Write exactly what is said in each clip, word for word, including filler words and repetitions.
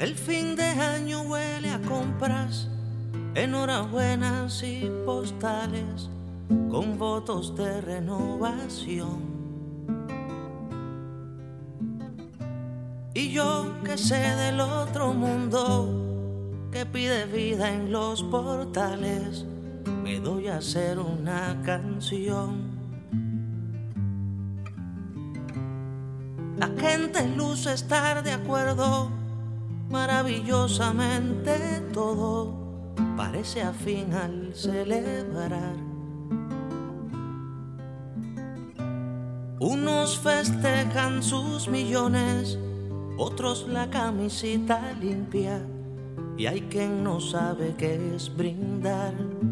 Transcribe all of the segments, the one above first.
El fin de año huele a compras, enhorabuenas y postales con votos de renovación. Y yo que sé del otro mundo que pide vida en los portales, me doy a hacer una canción. La gente luce estar de acuerdo, maravillosamente todo parece afín al celebrar. Unos festejan sus millones, otros la camisita limpia, y hay quien no sabe qué es brindar.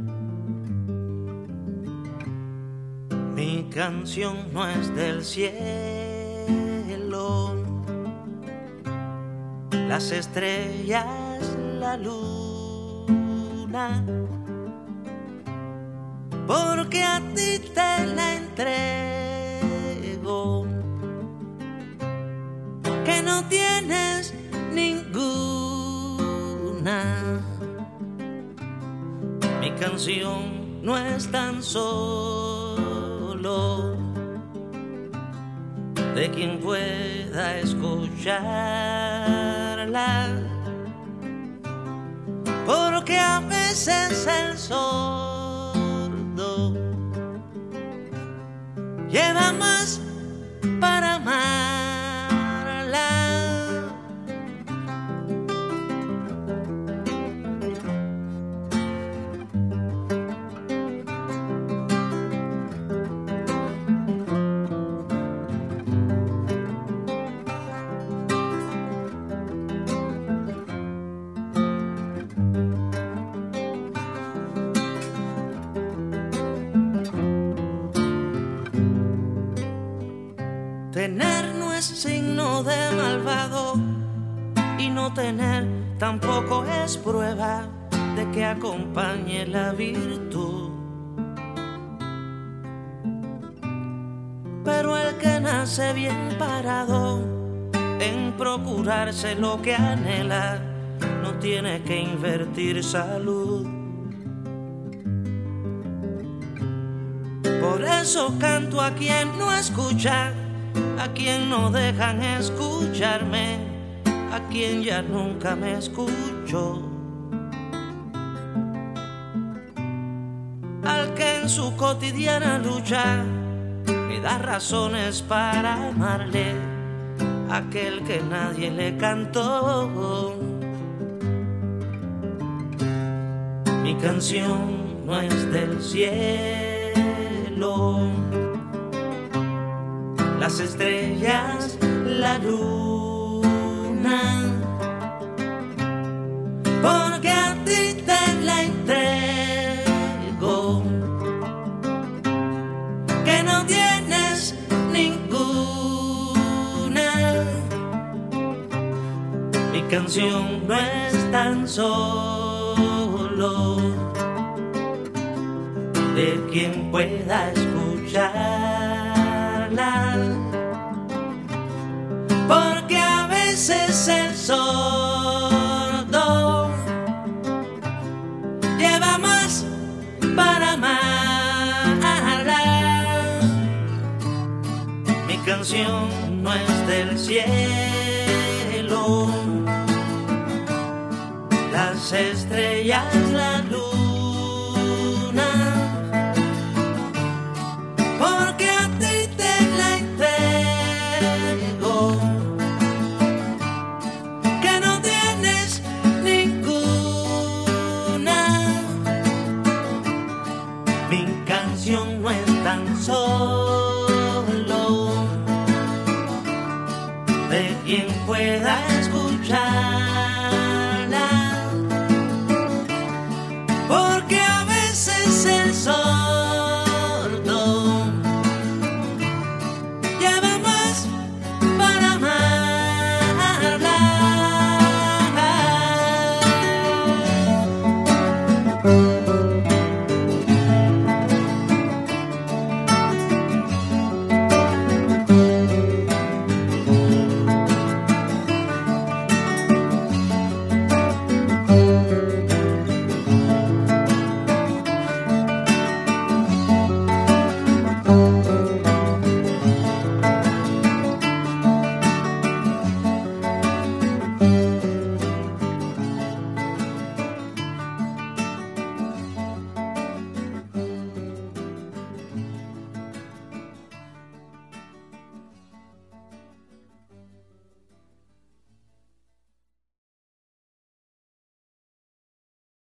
Mi canción no es del cielo, las estrellas, la luna, porque a ti te la entrego, que no tienes ninguna. Mi canción no es tan solo de quien pueda escucharla, porque a veces el sordo lleva más para amarla. Tener no es signo de malvado, y no tener tampoco es prueba de que acompañe la virtud. Pero el que nace bien parado en procurarse lo que anhela, no tiene que invertir salud. Por eso canto a quien no escucha, a quien no dejan escucharme, a quien ya nunca me escuchó, al que en su cotidiana lucha me da razones para amarle, aquel que nadie le cantó. Mi canción no es del cielo, las estrellas, la luna, porque a ti te la entrego, que no tienes ninguna. Mi canción no es tan solo de quien pueda escucharla, porque a veces el sordo lleva más para amarla. Mi canción no es del cielo, las estrellas, la luz,